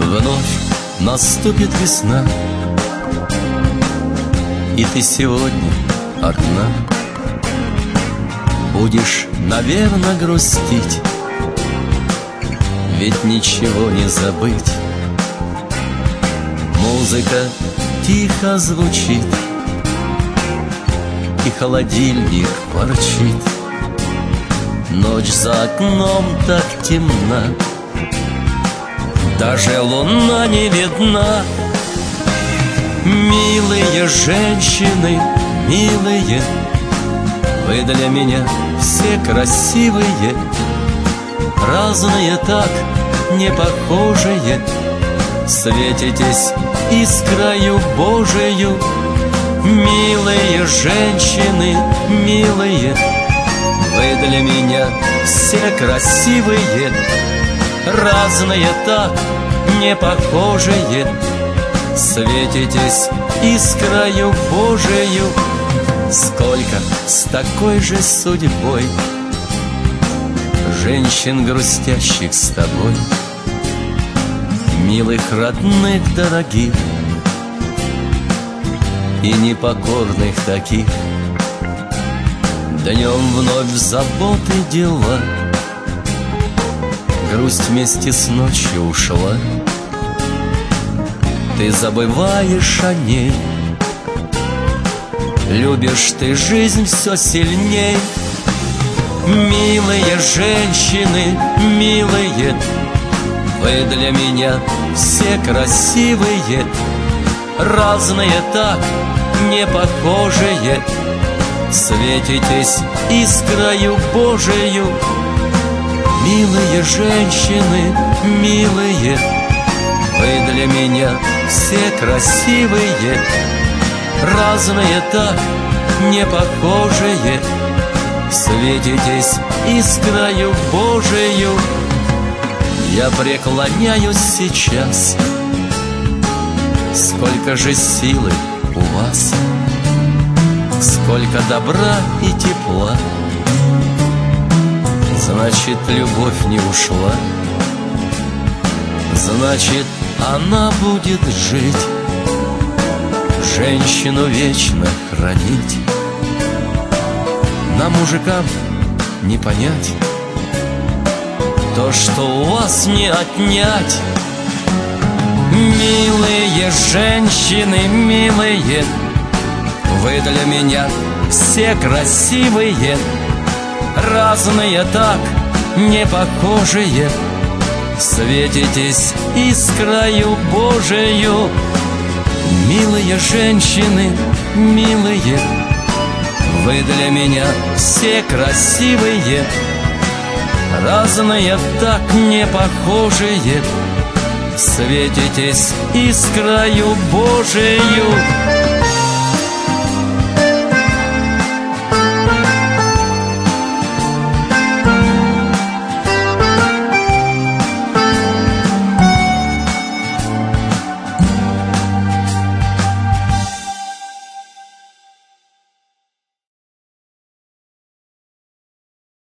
Вновь наступит весна, и ты сегодня одна. Будешь, наверно, грустить, ведь ничего не забыть. Музыка тихо звучит, и холодильник ворчит. Ночь за окном так темна, даже луна не видна. Милые женщины, милые, вы для меня все красивые, разные так, не похожие, светитесь искрою Божию. Милые женщины, милые, вы для меня все красивые, разные так, не похожие, светитесь искрою Божию. Сколько с такой же судьбой женщин, грустящих с тобой, милых, родных, дорогих и непокорных таких. Днем вновь заботы, дела, грусть вместе с ночью ушла. Ты забываешь о ней, любишь ты жизнь все сильней. Милые женщины, милые, вы для меня все красивые, разные так, не похожие, светитесь искрою Божию. Милые женщины, милые, вы для меня все красивые, разные так, не похожие, светитесь искрою Божию. Я преклоняюсь сейчас, сколько же силы у вас, сколько добра и тепла. Значит, любовь не ушла, значит, она будет жить, женщину вечно хранить. Нам, мужикам, не понять то, что у вас не отнять. Милые женщины, милые, вы для меня все красивые, разные так, не похожие, светитесь искрою Божию. Милые женщины, милые, вы для меня все красивые, разные так, не похожие, светитесь искрою Божию.